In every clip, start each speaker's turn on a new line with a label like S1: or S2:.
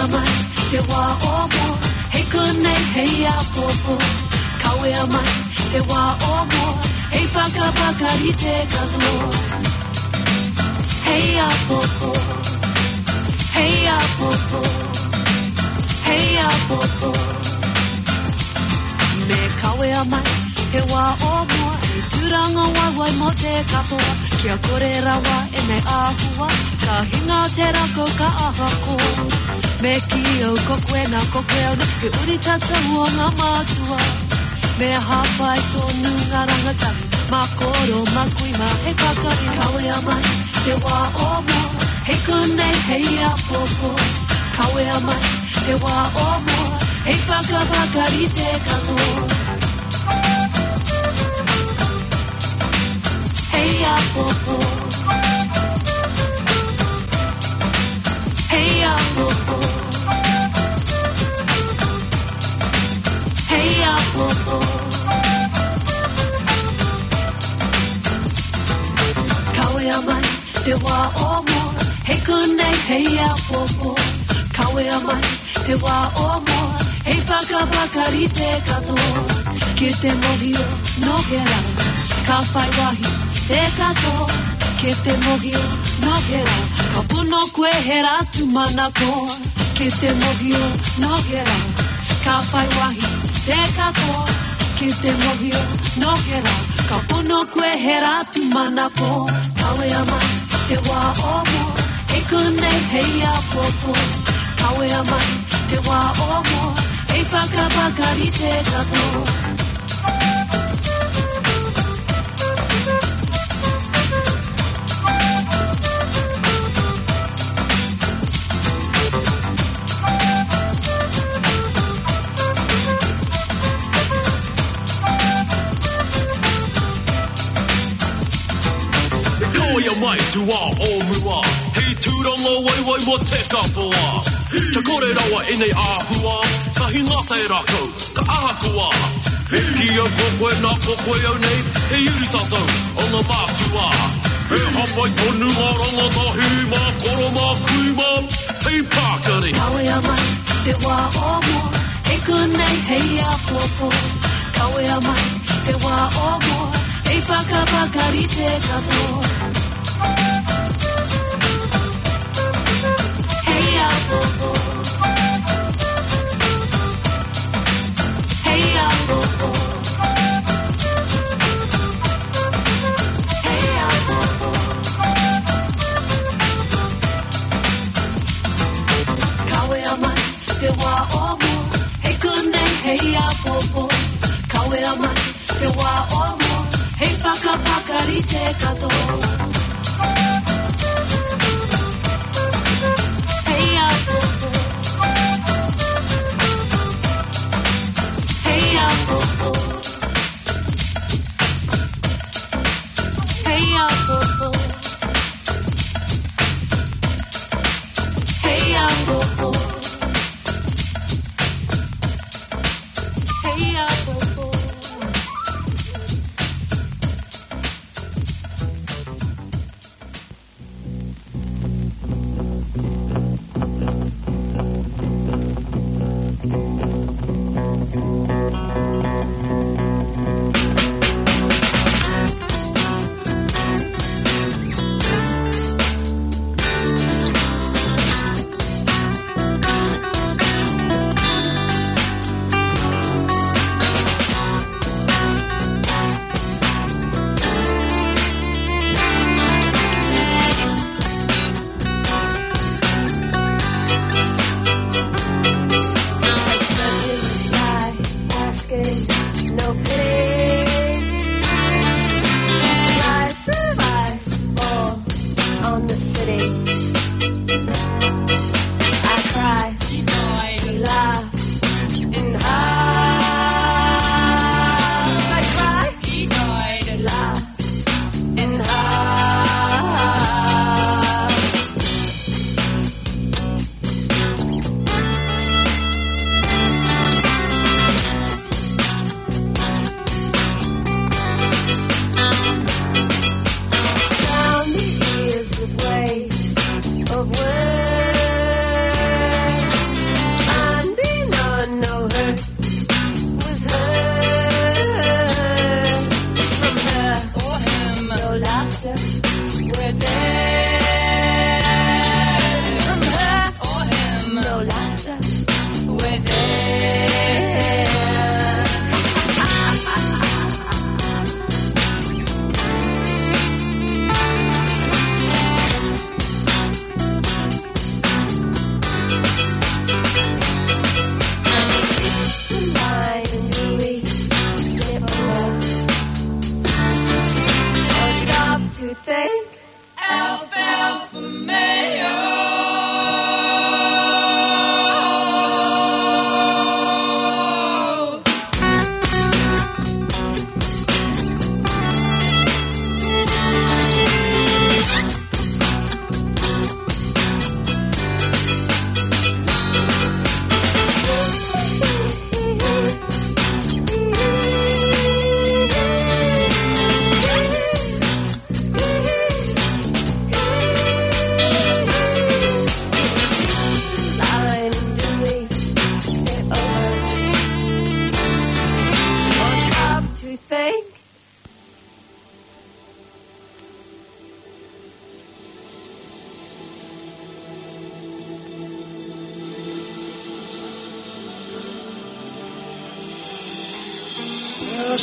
S1: mai te wā o mua hei kunei hei a popo Kawea mai te wā o mua hei whakapakari te katoa Hei a popo Hei a popo Hei a popo Me kawea mai te wā o mua e tūranga wawai mo te katoa Kia kore rawa e me āhua Ka hinga te rako ka ahako Me ki au kokoe na kokoe au He uri tata ua ngā mātua Me hawhai tonu ngā rangataki Ma koro, ma kui, ma he kakari Kawea mai te wā o mua Hei kunei hei a popo Kawea mai te wā o mua Hei whakapakari te katoa Hey a popo Hey a popo Hey a popo Kawea mai te wā o mua Hei kunei hei a popo Kawea mai te wā o mua Hei whakapakari te katoa Ki te mohio no he rau Ka whai wahi te katoa Ki te mohio no he rau Ka puno koe he ratu mana koa Ki te mohio no he rau Ka whai wahi te katoa Ki te mohio no he rau Ka puno koe he ratu mana koa Kawea mai te wā o mua Hei kunei hei a popo Kawea mai te wā o mua Hei whakapakari te katoa
S2: Mai tu wā o mua Hei tūranga waiwai mo te katoa Ka kore rawa e nei āhua Ka hinga te rako, ka ahakua He kia kokoe nā kokoe au nei He uri tātou o ngā mātua He hawhai tonu ngā rangatahi Mā koro mā kui mā Hei pākari
S1: Kawea mai te wā o mua Hei kunei hei a popo Kawea mai te wā o mua Hei whakapakari te katoa Hey a popo Hey a popo Hey a popo Kawea mai te wā o mua Hei kunei hei a popo Kawea mai te wā o mua Hei whakapakari te katoa Hey a popo Hey a popo Hey a popo Hey a popo Hey a popo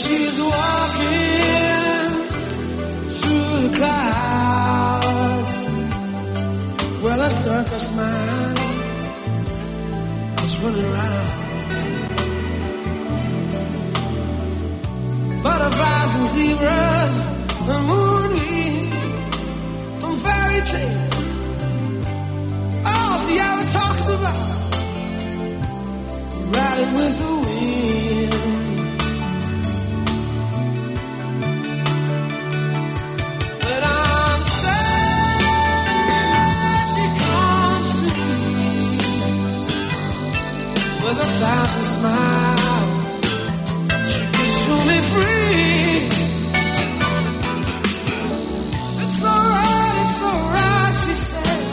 S3: she's walking through the clouds where the circus man is running around. Butterflies and zebras and moonbeams and fairy tales. All she ever talks about, riding with the wind. But I'm sad she comes to me with 1,000 smiles. She gives to me free. It's alright, she said.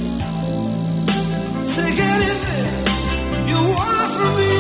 S3: Take anything you want from me.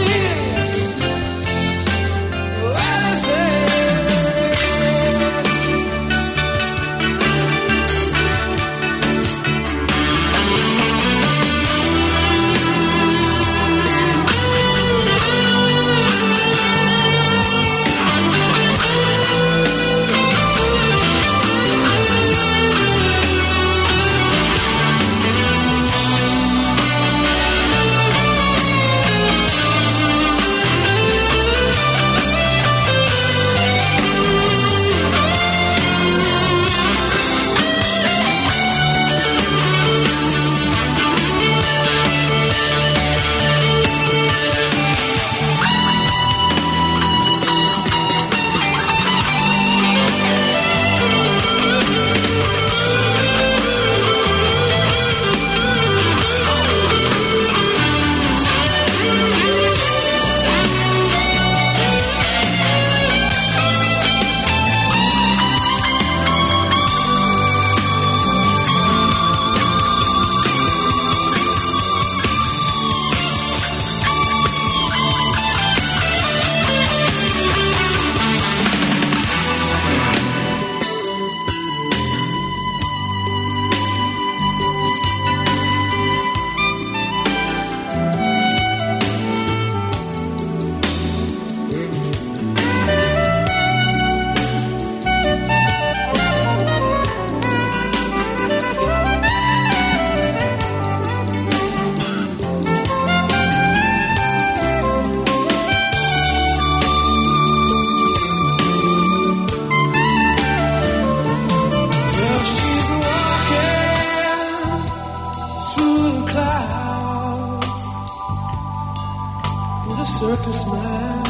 S3: Circus man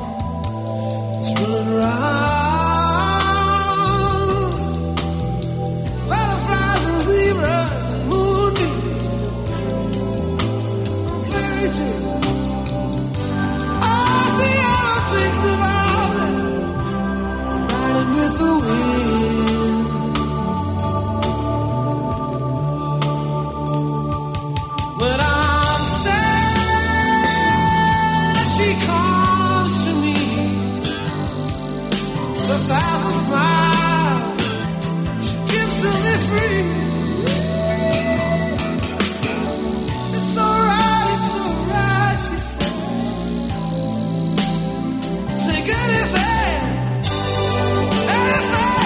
S3: is running around. Butterflies and zebras and moonbeams and fairy tales. All she ever thinks about it, riding with the wind. But I'm sad she comes to me with 1,000 smiles. She gives to me free. It's alright, she said. Take anything, anything.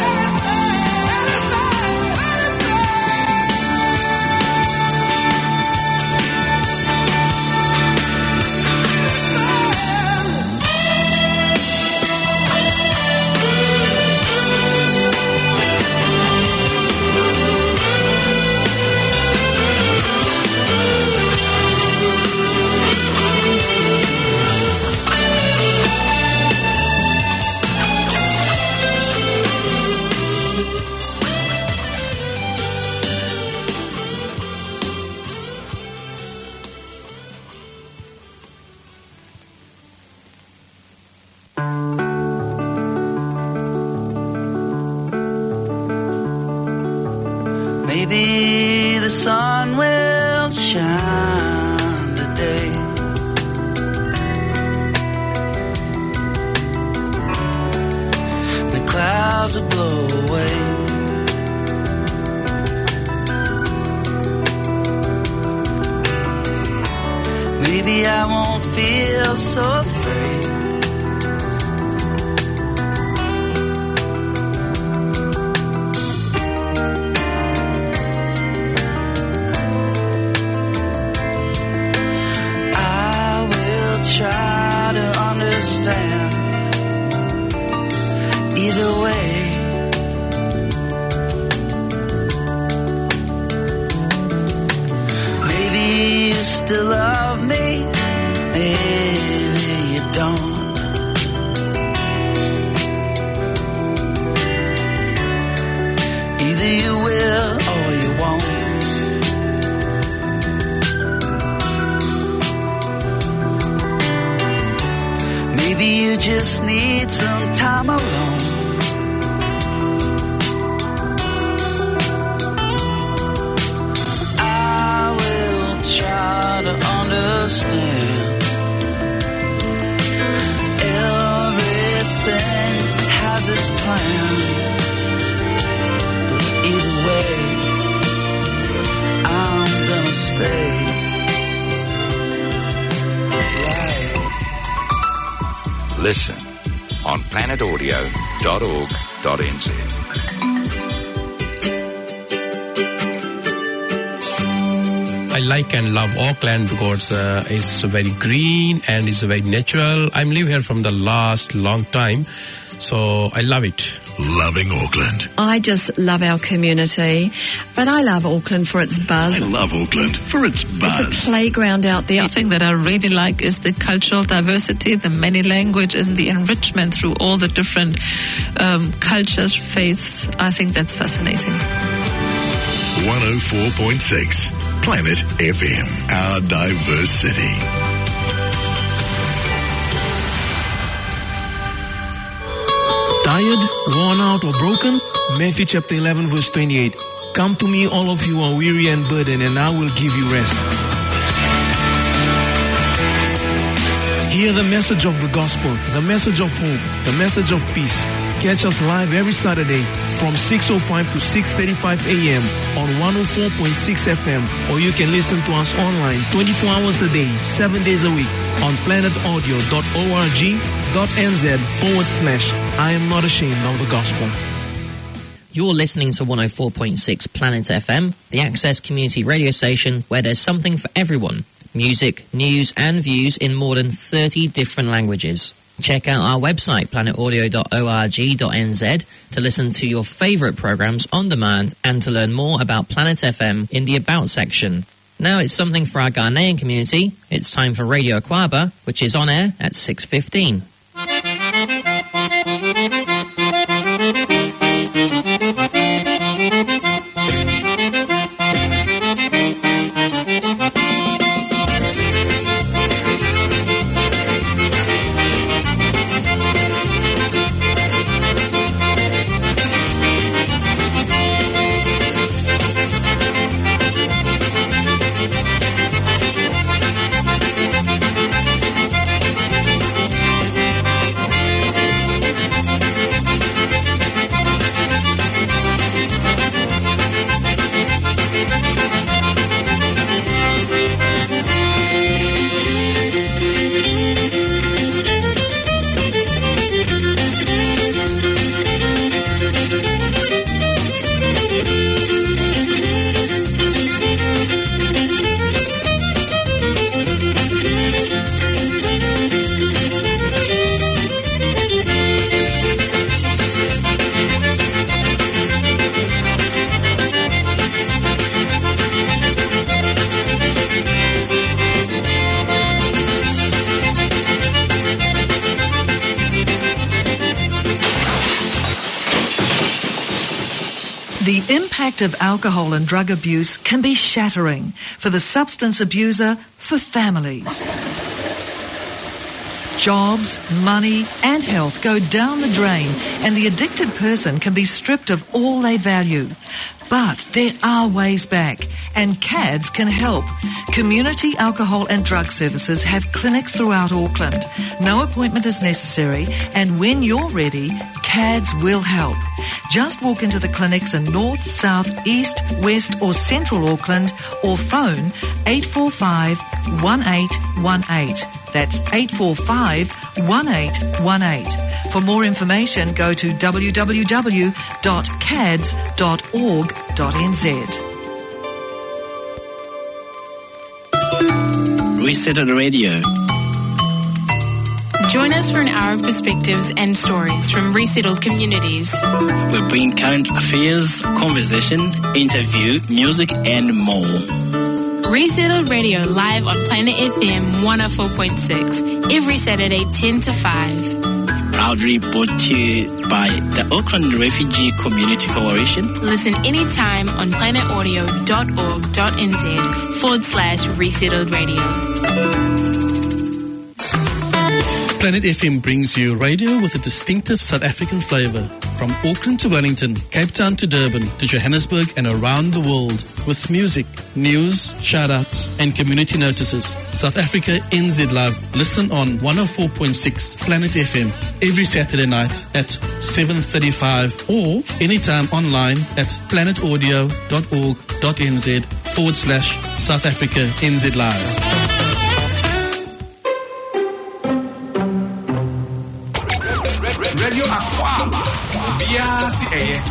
S4: Maybe the sun will shine today. The clouds will blow away. Maybe I won't feel so afraid. still love me, maybe you don't. Either you will or you won't. Maybe you just need some time alone. Try to understand. Everything has its plan, but either way, I'm gonna stay. Right.
S5: Listen on planetaudio.org.nz.
S6: I like and love Auckland because it's very green and it's very natural. I'm living here from the last long time, so I love it.
S7: Loving Auckland.
S8: I just love our community, but I love Auckland for its buzz.
S7: I love Auckland for its buzz.
S8: It's a playground out there.
S9: The thing that I really like is the cultural diversity, the many languages, and the enrichment through all the different cultures, faiths. I think that's fascinating.
S7: 104.6 Planet FM, our diverse city.
S10: Tired, worn out or broken? Matthew chapter 11 verse 28. Come to me all of you who are weary and burdened, and I will give you rest. Hear the message of the gospel, the message of hope, the message of peace. Catch us live every Saturday from 6:05 to 6:35 a.m. on 104.6 FM, or you can listen to us online 24 hours a day, 7 days a week on planetaudio.org.nz/I am not ashamed of the gospel.
S11: You're listening to 104.6 Planet FM, the Access community radio station where there's something for everyone. Music, news and views in more than 30 different languages. Check out our website, planetaudio.org.nz, to listen to your favourite programmes on demand and to learn more about Planet FM in the About section. Now it's something for our Ghanaian community. It's time for Radio Aquaba, which is on air at 6:15.
S12: The impact of alcohol and drug abuse can be shattering for the substance abuser, for families. Jobs, money and health go down the drain, and the addicted person can be stripped of all they value. But there are ways back, and CADS can help. Community Alcohol and Drug Services have clinics throughout Auckland. No appointment is necessary, and when you're ready, CADS will help. Just walk into the clinics in North, South, East, West or Central Auckland, or phone 845-1818. That's 845-1818. For more information, go to www.cads.org.nz.
S13: Resettled Radio.
S14: Join us for an hour of perspectives and stories from resettled communities.
S13: We bring current affairs, conversation, interview, music and more.
S14: Resettled Radio live on Planet FM 104.6 every Saturday 10 to 5.
S13: Proudly brought to you by the Auckland Refugee Community Coalition.
S14: Listen anytime on planetaudio.org.nz/Resettled Radio.
S5: Planet FM brings you radio with a distinctive South African flavour. From Auckland to Wellington, Cape Town to Durban, to Johannesburg and around the world. With music, news, shout-outs and community notices. South Africa NZ Love. Listen on 104.6 Planet FM every Saturday night at 7:35 or anytime online at planetaudio.org.nz/South Africa NZ Live.
S15: Radio Aquaba. Biasi eye.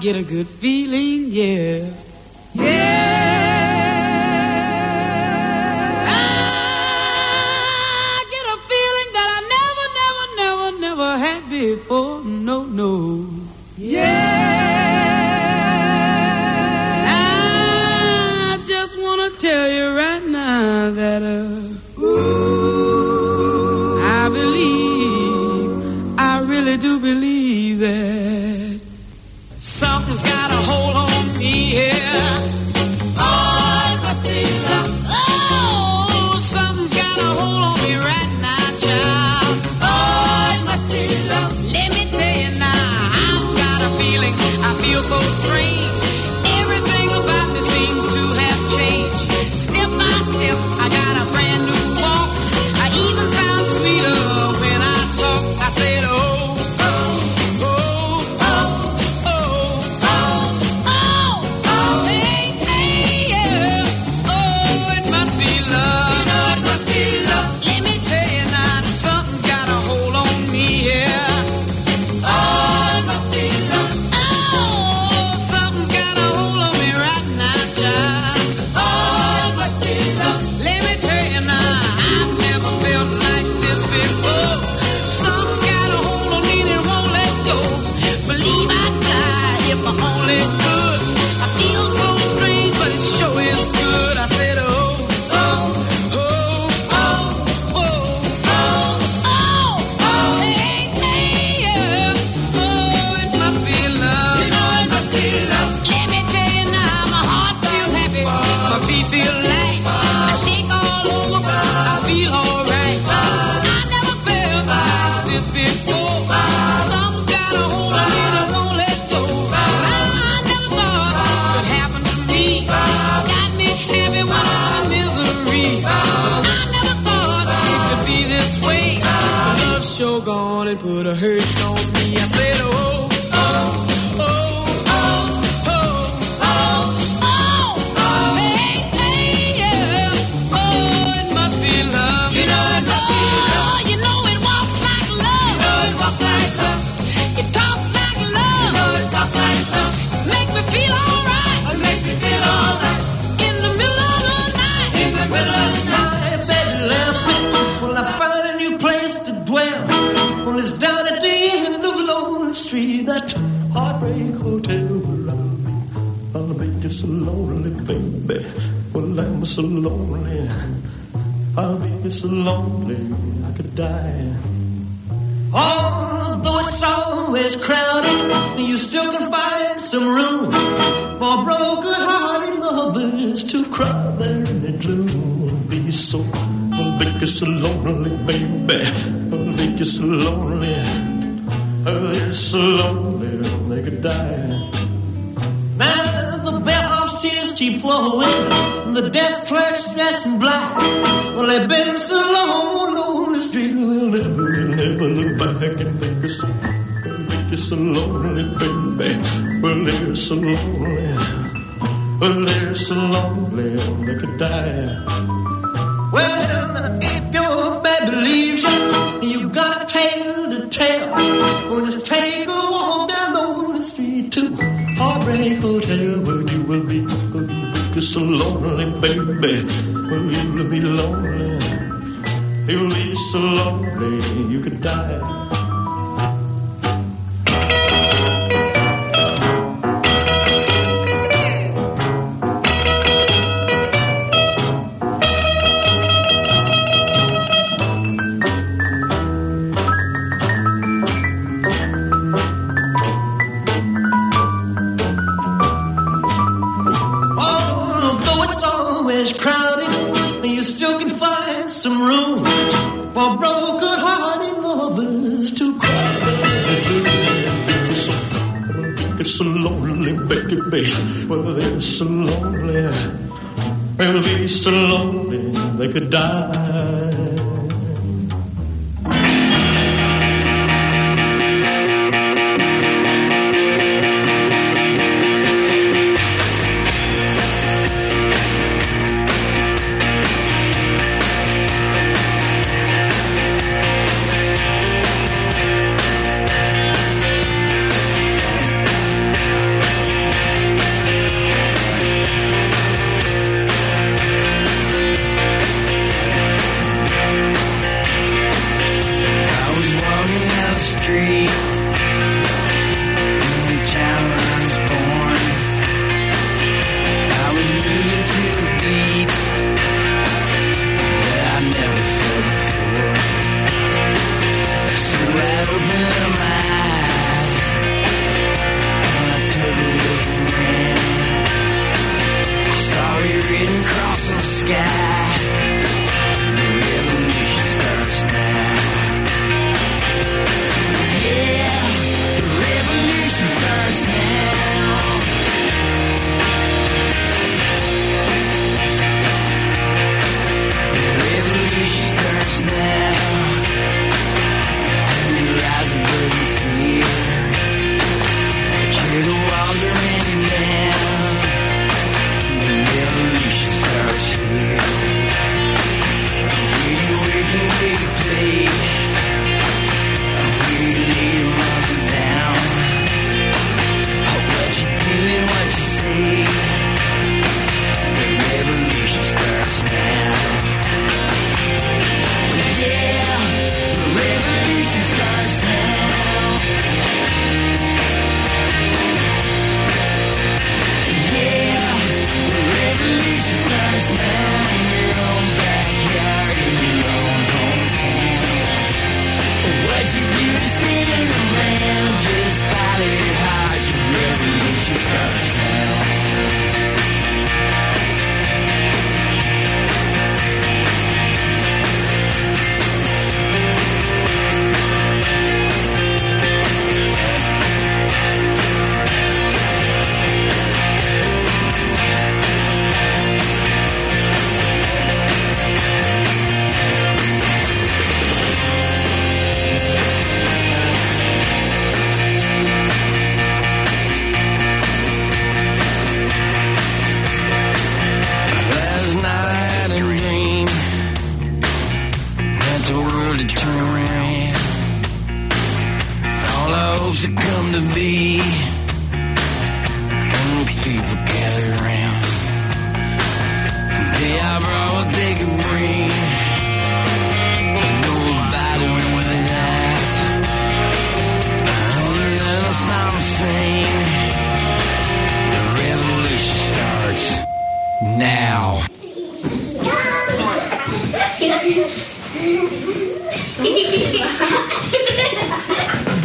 S3: get a good feeling, yeah. I get a feeling that I never had before, no. I just want to tell you right now that I really do believe that something's got a hold on me here. Oh, it must be love. Oh, something's got a hold on me right now, child. Oh, it must be love. Let me tell you now, I've got a feeling, I feel so strange. Everything about me seems to have changed. Step by step, I got a brand new walk. I even sound sweeter when I talk. I said, oh. Gone and put a hurt on me. I said, oh, oh, oh, oh, oh, oh, oh, oh, hey, hey, yeah. Oh, it must be love. You know it must be love. You know it walks like love. You know it walks like love. It talks like love. You know it talks like love. Make me feel alright. It makes me feel alright. In the middle of the night. In the middle of the night. Baby, left me. Well, I found a new place to dwell. It's down at the end of Lonely Street, that heartbreak hotel where I'll make you so lonely, baby. Well, I'm so lonely, I'll make you so lonely I could die. Although it's always crowded, you still can find some room for broken-hearted lovers to cry there in the gloom. Be so, I'll make you so lonely, baby. I'll make you so lonely, you're so lonely, they could die. Now the bellhop's tears keep flowing, the desk clerk's dressed in black. Well, they've been so long on the street, they'll never look back and make you so lonely, baby. Well, they're so lonely, they could die. Well, if your baby leaves you got a tale to tell. Or just take a walk down Lonely Street to Heartbreak Hotel, where you will be so lonely, baby. Well, you'll be lonely. You'll be so lonely you could die. For broken-hearted lovers to cry. It's so lonely, baby. Well, they're so lonely. They'll be so lonely they could die.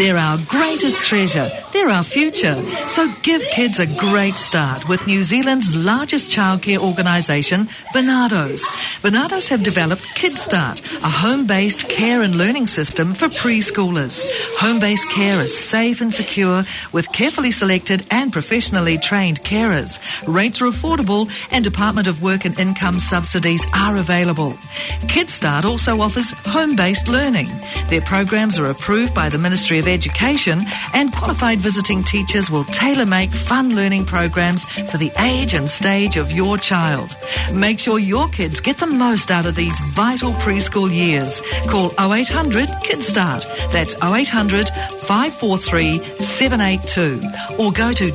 S12: They're our greatest treasure. They're our future. So give kids a great start with New Zealand's largest childcare organisation, Barnardo's. Barnardo's have developed KidStart, a home-based care and learning system for preschoolers. Home-based care is safe and secure with carefully selected and professionally trained carers. Rates are affordable and Department of Work and Income subsidies are available. KidStart also offers home-based learning. Their programs are approved by the Ministry of Education and qualified visiting teachers will tailor-make fun learning programs for the age and stage of your child. Make sure your kids get the most out of these vital preschool years. Call 0800 KidStart. That's 0800 543 782 or go to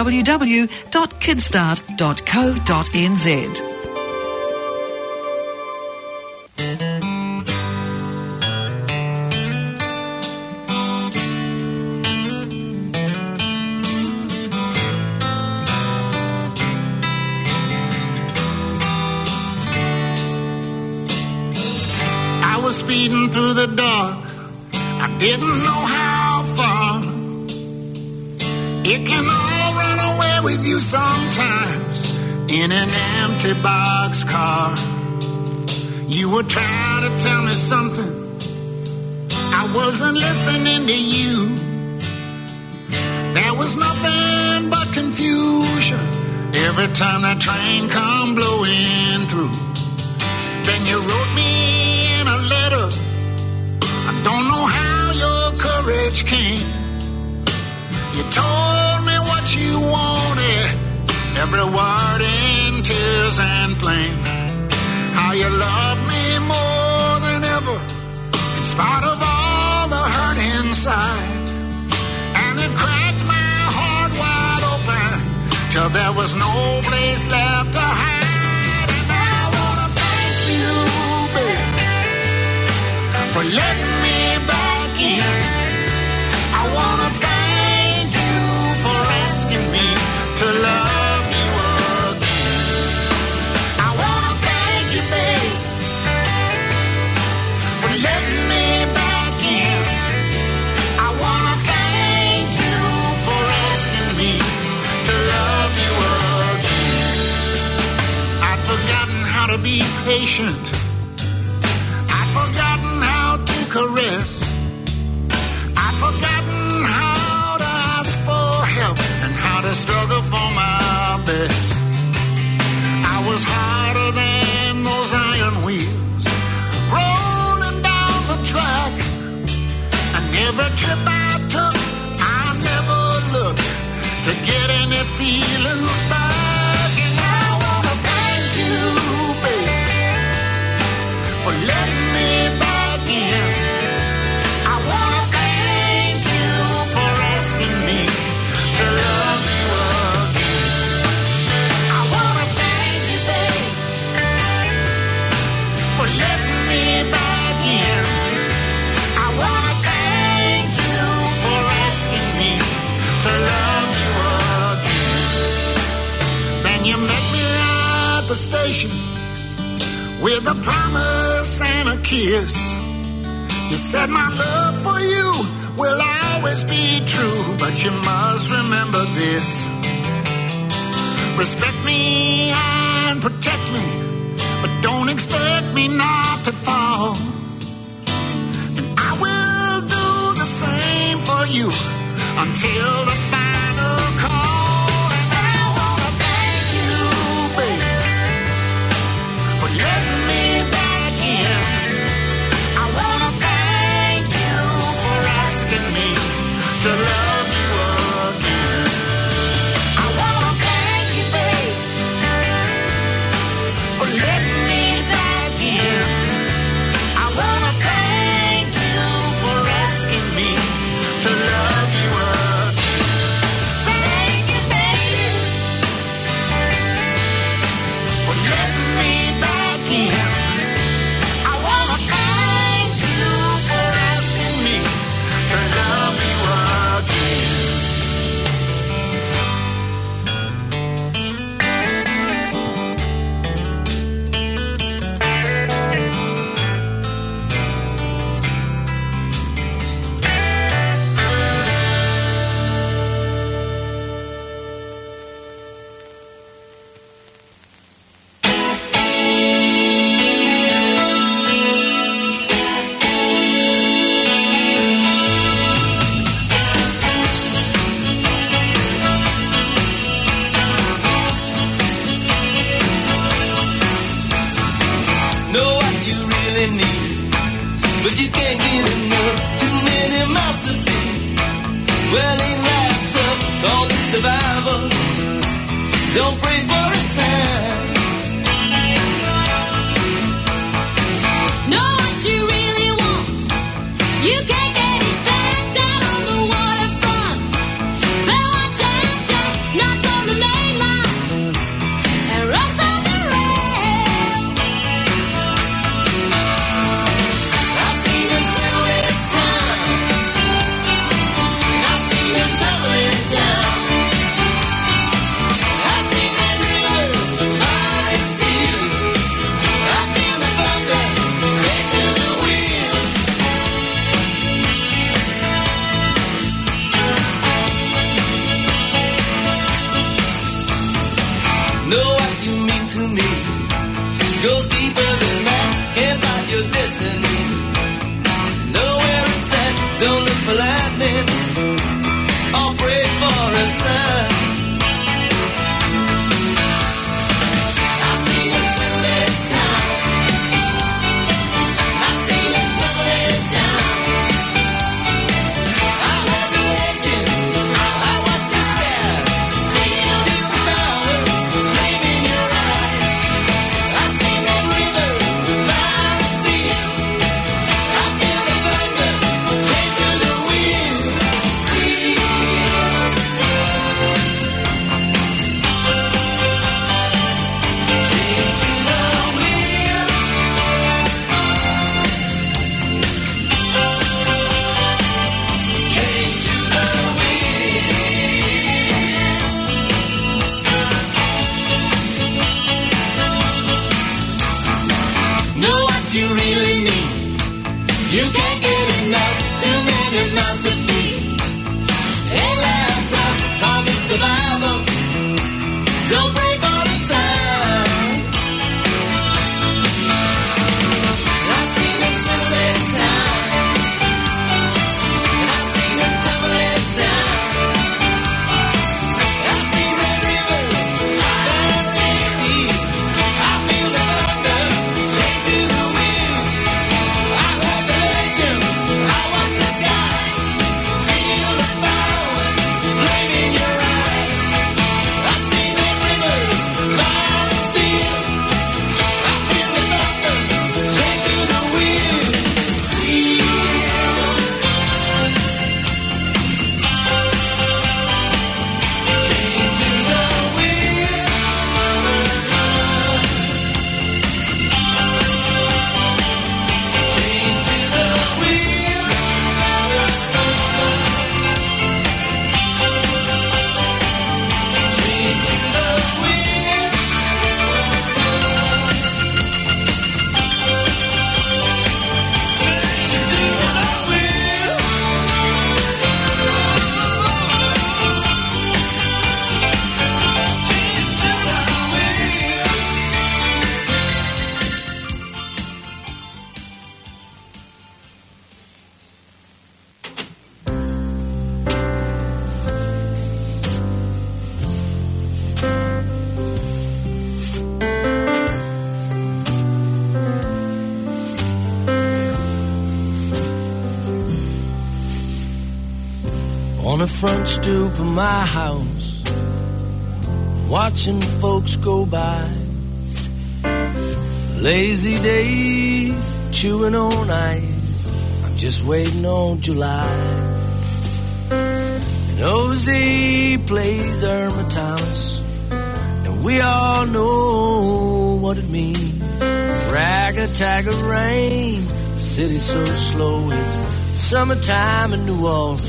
S12: www.kidstart.co.nz.
S16: Speeding through the dark, I didn't know how far. It can all run away with you sometimes in an empty boxcar. You were trying to tell me something, I wasn't listening to you. There was nothing but confusion every time that train come blowing through. Then you wrote me a letter. I don't know how your courage came. You told me what you wanted, every word in tears and flame. How you love me more than ever, in spite of all the hurt inside. And it cracked my heart wide open till there was no place left to hide. And I wanna thank you, for letting me back in. I wanna thank you for asking me to love you again. I wanna thank you, babe, for letting me back in. I wanna thank you for asking me to love you again. I'd forgotten how to be patient. I'd forgotten how to caress. I'd forgotten how to ask for help and how to struggle for my best. I was harder than those iron wheels rolling down the track. And every trip I took, I never looked to get any feelings back. And I wanna thank you, babe, for letting me back in. I wanna thank you for asking me to love you again. I wanna thank you, babe, for letting me back in. I wanna thank you for asking me to love you again. Then you met me at the station with a promise and a kiss. You said my love for you will always be true, but you must remember this. Respect me and protect me, but don't expect me not to fall. And I will do the same for you until the final call. And I wanna thank you, babe, for letting me back in. I wanna thank you for asking me to love you again. I wanna thank you, babe, for letting me back in. I wanna thank you for asking me to love you again. Thank
S3: Don't pray for a sign.
S1: Know what you really want. You can't get it back down on the waterfront. They'll watch out just nuts on the main line and rust on the rail.
S3: I've seen them settle this time. I've seen them tumble it down. I've seen them rivers hard and steel. I feel the thunder take to the wind. Know what you mean to me. Goes deeper than that. Can't find your destiny. Know where it's at. Don't look for lightning. Or pray for a sign. I've seen them spend their time. I've seen them tumble it down. I heard the legends. I watch the sky. Feel the power. Flame in your eyes. I've seen them rivers loud and steep. I feel the thunder change to the wind. Change to the wind. Change to the wind. Know what you really need. You can't get enough. Too many mouths to feed. Hey, laptop, call it survival. Don't break all the sign. I've seen them spend their time. And I've seen them tumble it down. I've seen red rivers fast and steep. I feel the thunder change to the wind. I heard the legends. I watch the sky. Feel the power. Flame in your eyes. I've seen red rivers loud and steep. I feel the thunder change to the wind. Change to the wind. Change to the wind. Change to the wind. Change to the wind. Change to the wind.
S17: On the front stoop of my house, watching folks go by. Lazy days, chewing on ice. I'm just waiting on July. And OZ plays Irma Thomas, and we all know what it means. Rag-a-tag-a rain, city so slow, it's summertime in New Orleans.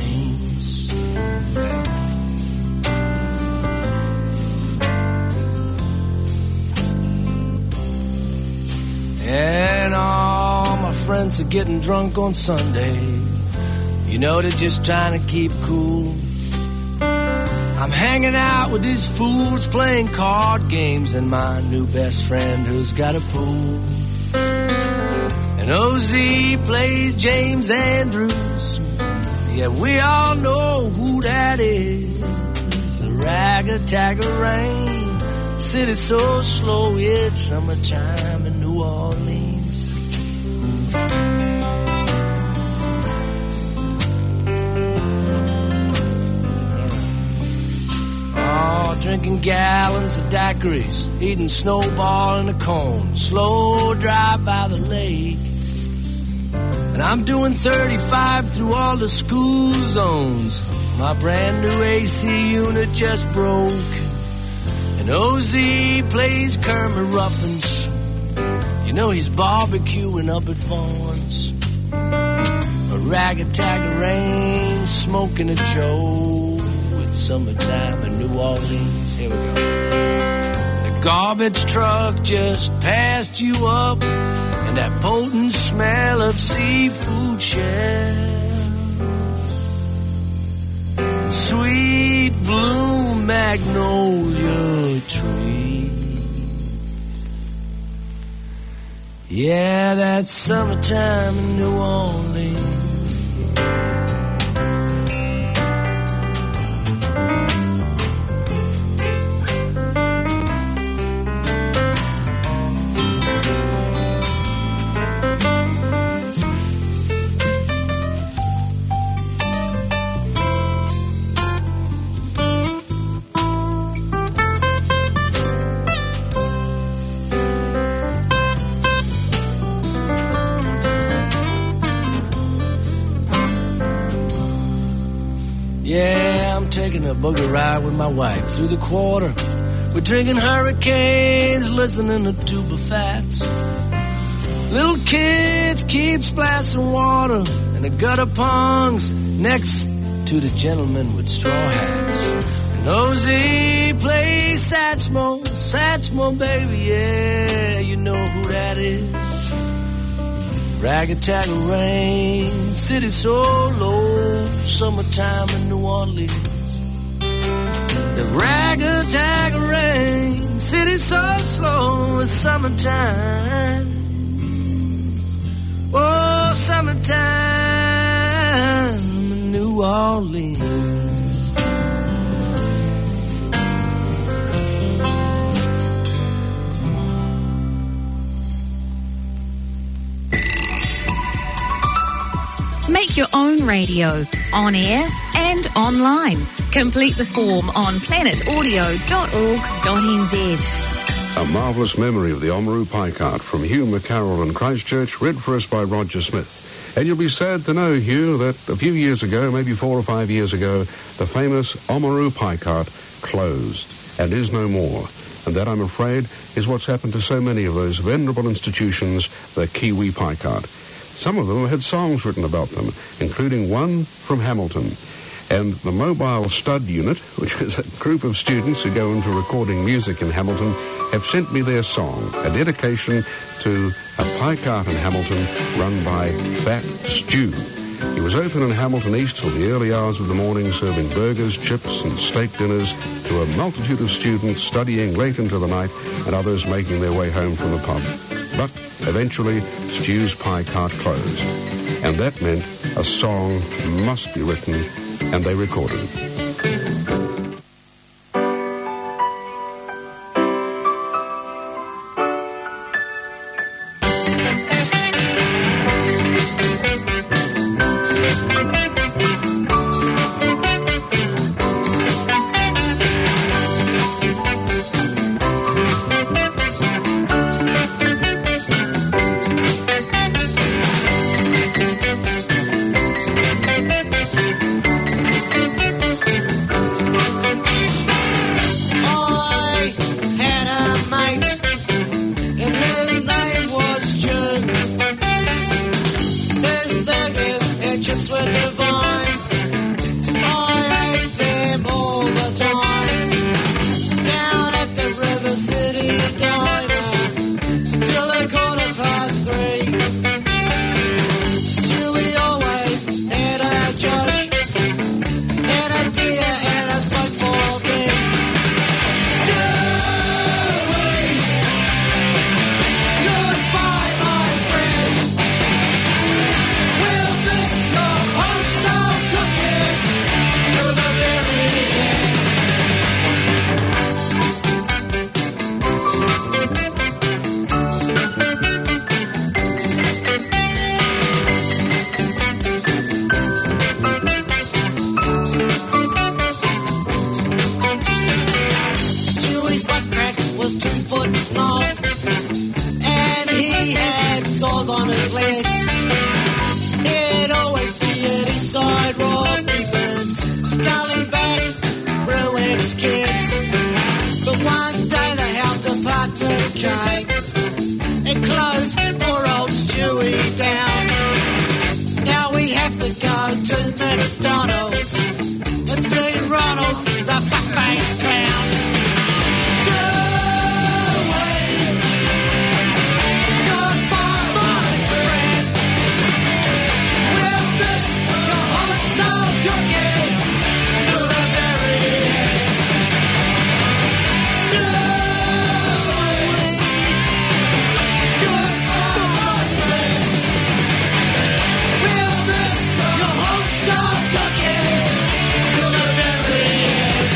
S17: And all my friends are getting drunk on Sunday. You know, they're just trying to keep cool. I'm hanging out with these fools playing card games and my new best friend who's got a pool. And OZ plays James Andrews. Yeah, we all know who that is. A rag-a-tag-a rain, city so slow, it's summertime in New Orleans. Oh, York, drinking gallons of daiquiris, eating Snowball in a cone, slow drive by the lake. And I'm doing 35 through all the school zones. My brand new AC unit just broke. And OZ plays Kermit Ruffins. You know he's barbecuing up at Vaughn's. A rag-a-tag of rain, smoking a Joe. It's summertime in New Orleans. Here we go. The garbage truck just passed you up, and that potent smell of seafood shells. Sweet blue magnolia tree. Yeah, that's summertime in New Orleans. Yeah, I'm taking a boogie ride with my wife through the quarter. We're drinking hurricanes, listening to tuba fats. Little kids keep splashing water in the gutter pongs next to the gentlemen with straw hats. And OZ plays Satchmo, Satchmo, baby, yeah, you know who that is. Rag-a-tag of rain, city so low, summertime in New Orleans. The rag-a-tag of rain, city so slow, it's summertime. Oh, summertime in New Orleans.
S18: Make your own radio, on air and online. Complete the form on planetaudio.org.nz.
S19: A marvellous memory of the Oamaru Pie Cart from Hugh McCarroll in Christchurch, read for us by Roger Smith. And you'll be sad to know, Hugh, that a few years ago, maybe 4 or 5 years ago, the famous Oamaru Pie Cart closed and is no more. And that, I'm afraid, is what's happened to so many of those venerable institutions, the Kiwi Pie Cart. Some of them had songs written about them, including one from Hamilton. And the Mobile Stud Unit, which is a group of students who go into recording music in Hamilton, have sent me their song, a dedication to a pie cart in Hamilton run by Fat Stew. He was open in Hamilton East till the early hours of the morning, serving burgers, chips and steak dinners to a multitude of students studying late into the night and others making their way home from the pub. But eventually, Stew's Pie Cart closed. And that meant a song must be written, and they recorded it.
S20: crack was 2 foot long, and he had sores on his legs. He'd always be at his side, raw beefins, sculling back through ex-kids. But one day the health department came and closed poor old Stewie down. Now we have to go to McDonald's and see Ronald the fuck-faced clown. Stewie, goodbye my friend. We'll miss your home-style cooking to the very end. Stewie, goodbye my friend. We'll miss your home-style cooking to the very end.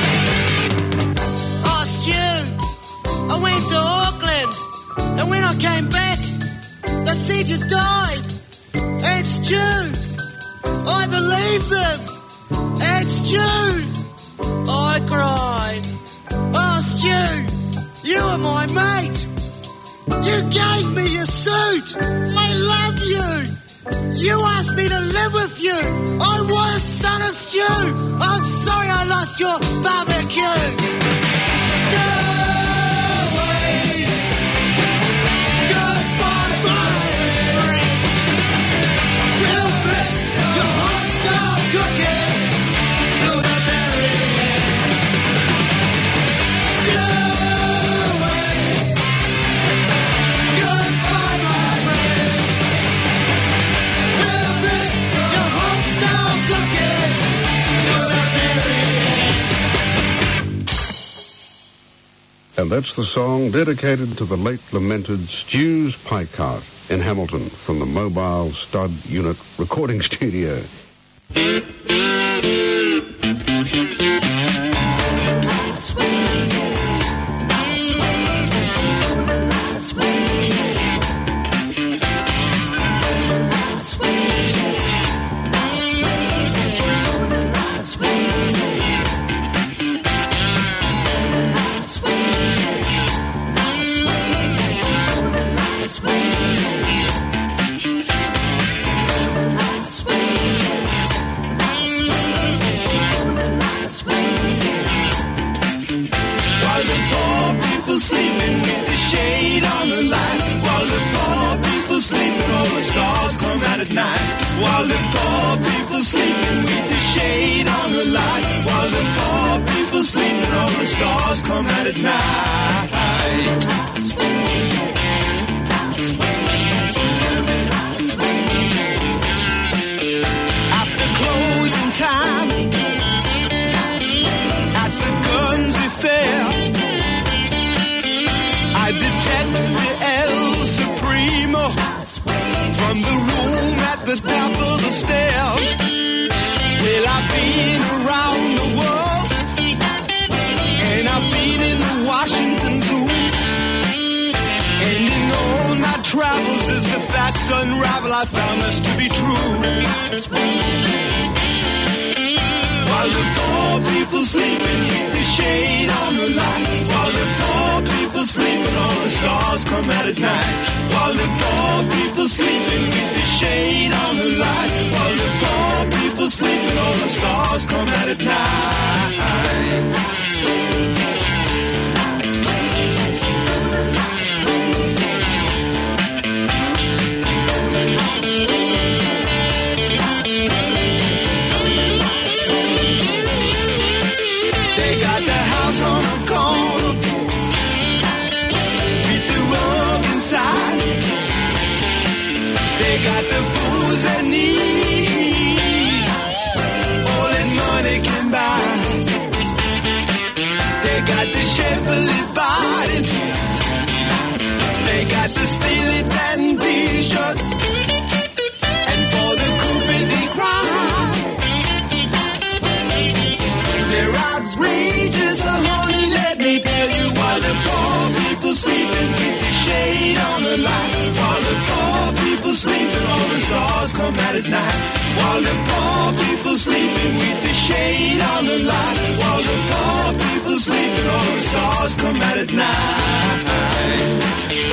S20: Oh, Stu, I went to Auckland, and when I came back, they said you died. It's Stu. I believe them. It's Stu. I cried. Oh, Stu, you were my mate. You gave me your suit. I love you. You asked me to live with you. I was son of Stu. I'm sorry I lost your barbecue. Stewie, goodbye, my friend. We'll miss your home-style cooking to the very end. Stewie, goodbye, my friend. We'll miss your home-style cooking to the very end.
S19: And that's the song dedicated to the late lamented Stews Pie Cart in Hamilton from the Mobile Stud Unit recording studio.
S16: While the poor people sleeping with the shade on the light. While the poor people sleeping, all the stars come out at night. While the poor people sleeping with the shade on the light. While the poor people sleeping, all the stars come out at night. After closing time, at the Guernsey Fair, I detect the El Supremo from the room at the top of the stairs. Well, I've been around the world, and I've been in the Washington Zoo, and in all my travels as the facts unravel, I found this to be true. While the poor people sleeping with the shade on the light. While the poor people sleeping, all the stars come out at night. While the poor people sleeping with the shade on the light. While the poor people sleeping, all the stars come out at night. They got the house on the corner with the rug inside. They got the booze they need, all that money can buy. They got the Chevrolet bodies. They got the Steely Dan t-shirts, and for the coupe they cry. They're outrageous, honey, let me tell you. While the poor people sleeping with the shade on the light. While the poor people sleeping, all the stars come out at night. While the poor people sleeping with the shade on the light. While the poor people sleeping, all the stars come out at night.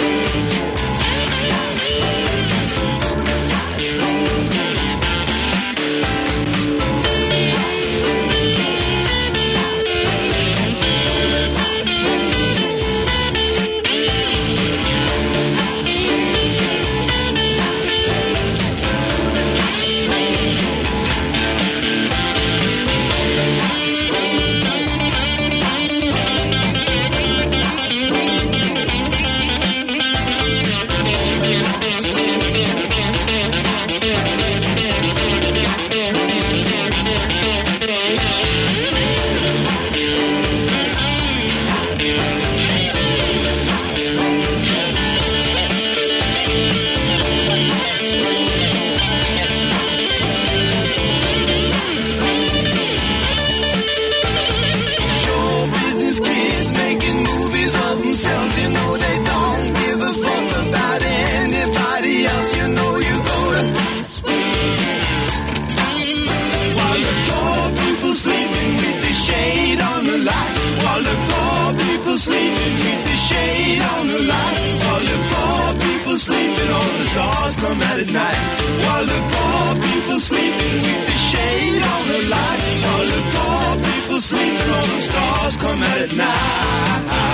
S16: Sleeping with the shade on the light, while the poor people sleeping, all the stars come out at night. While the poor people sleeping with the shade on the light, while the poor people sleeping, all the stars come out at night.